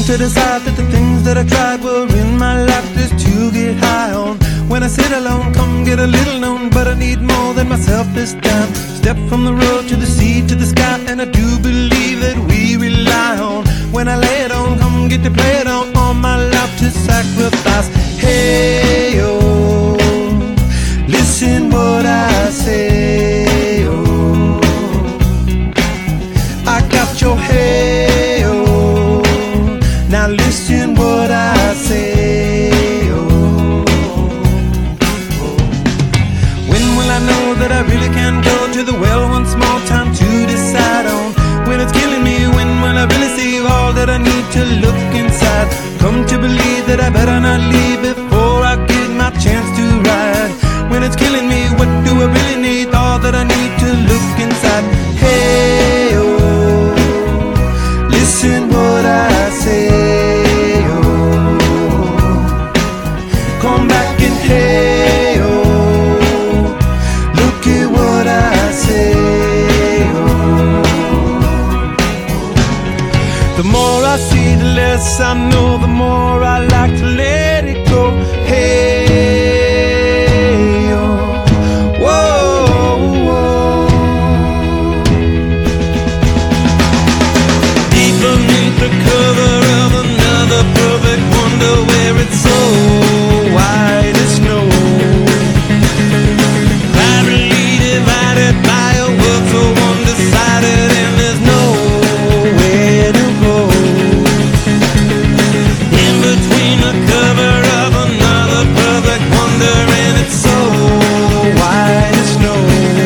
to decide that the things that I tried were in my life just to get high on. When I sit alone, come get a little known, but I need more than myself this time. Step from the road to the sea to the sky, and I do believe that we rely on. When I lay it on, come get to play it on, all my life to sacrifice. Hey, oh, listen what I say, oh, I got your hey, oh, now listen what I say, oh, when will I know that I really can go to the well once more? Time to decide on when it's killing me. When will I really see all that I need to look inside? Come to believe that I better not leave before I get my chance to ride. When it's killing me, what do I really need? All that I need to look inside. Hey, oh, listen what I say, oh, come back and hey, oh, look at what I say, oh. The more I see, the less I know, the more I like to let it go. Hey, oh, whoa, whoa. Deep beneath the cover of another perfect wonder, where it's so white as snow, privately divided by a world so undecided, and there's nowhere to go. In between the cover of another perfect wonder, and it's so white as snow,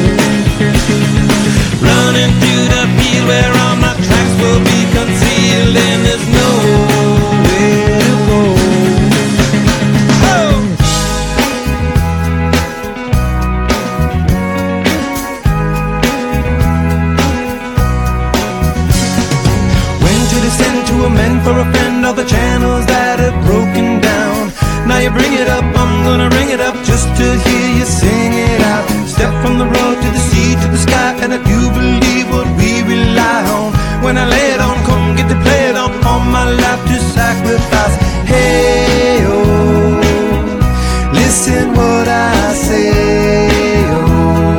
running through the field where all my tracks will be concealed, and there's nowhere to go. Oh! When to descend to amend for a friend all the channels that have broken down. Now you bring it up, I'm gonna ring it up just to hear you sing it out. Step from the road to the sea to the sky, and I do believe what we rely on. When I lay it on, come get to play it on, all my life to sacrifice. Hey, oh, listen what I say, oh,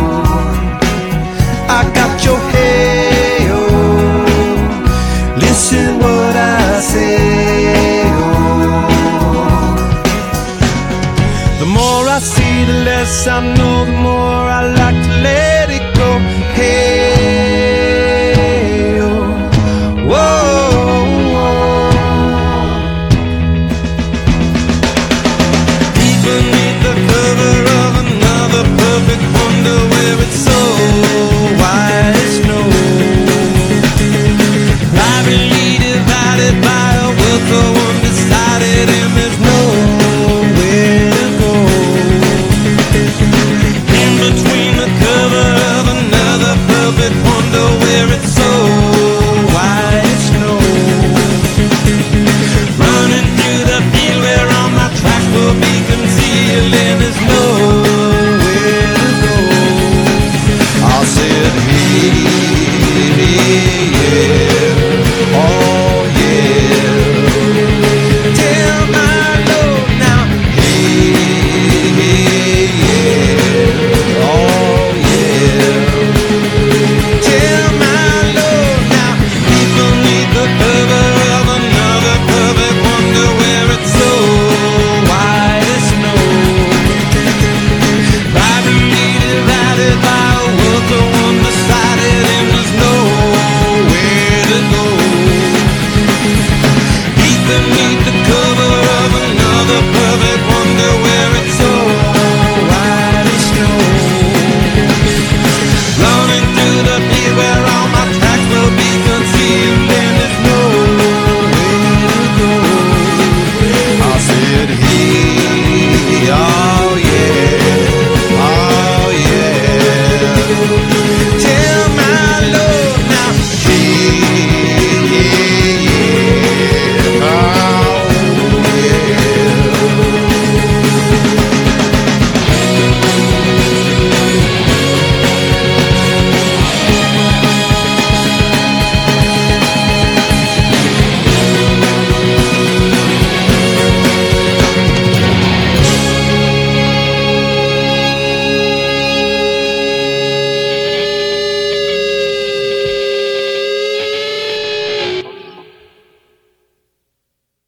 I got your hey, oh, listen what I say, oh. The more I see, the less I know, the more I like to let it go. Hey, oh, whoa, whoa. Deep beneath the cover of another perfect wonder, where it's so white as snow, privately divided by a world so undecided, and there's nowhere to go. In between the cover of another perfect wonder, where it's so